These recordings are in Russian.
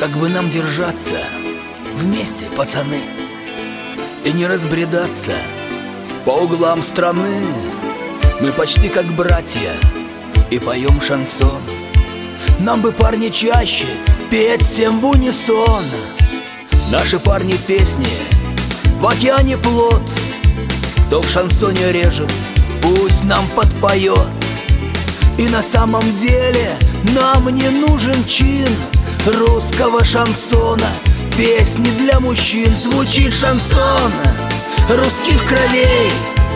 Как бы нам держаться вместе, пацаны, и не разбредаться по углам страны. Мы почти как братья и поем шансон. Нам бы, парни, чаще петь всем в унисон. Наши парни песни в океане плот. Кто в шансоне режет, пусть нам подпоет. И на самом деле нам не нужен чин русского шансона. Песни для мужчин. Звучит шансон русских кровей,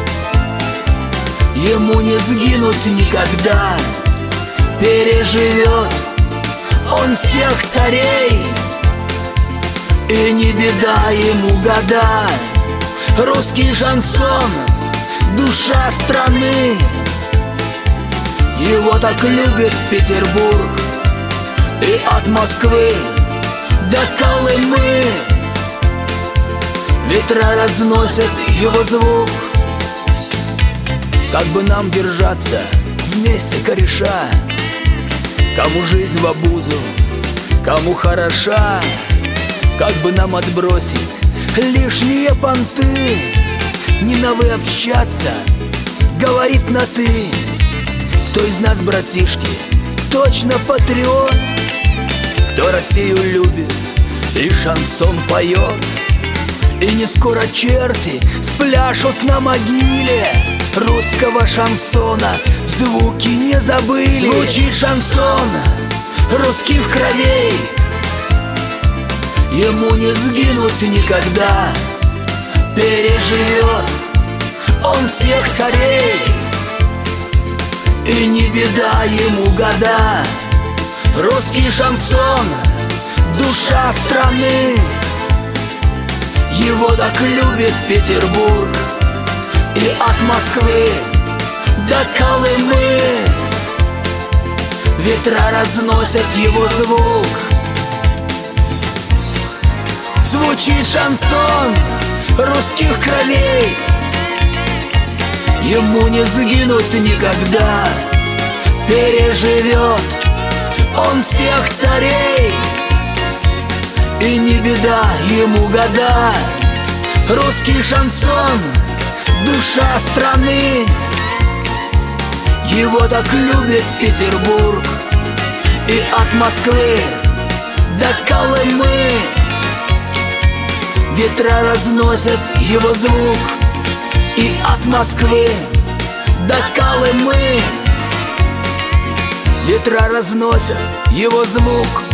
ему не сгинуть никогда. Переживет он всех царей, и не беда ему года. Русский шансон — душа страны. Его так любит Петербург, и от Москвы до Колымы ветра разносят его звук. Как бы нам держаться вместе, кореша, кому жизнь в обузу, кому хороша. Как бы нам отбросить лишние понты, не на вы общаться, говорить на ты. Кто из нас, братишки, точно патриот? Кто Россию любит и шансон поет? И не скоро черти спляшут на могиле русского шансона. Звуки не забыли. Звучит шансон русских кровей, ему не сгинуть никогда. Переживет он всех царей, и не беда ему года. Русский шансон — душа страны. Его так любит Петербург, и от Москвы до Колымы ветра разносят его звук. Звучит шансон русских кровей, ему не сгинуть никогда. Переживет он всех царей, и не беда ему года. Русский шансон — душа страны. Его так любит Петербург, и от Москвы до Колымы ветра разносят его звук. И от Москвы до Колымы ветра разносят его звук.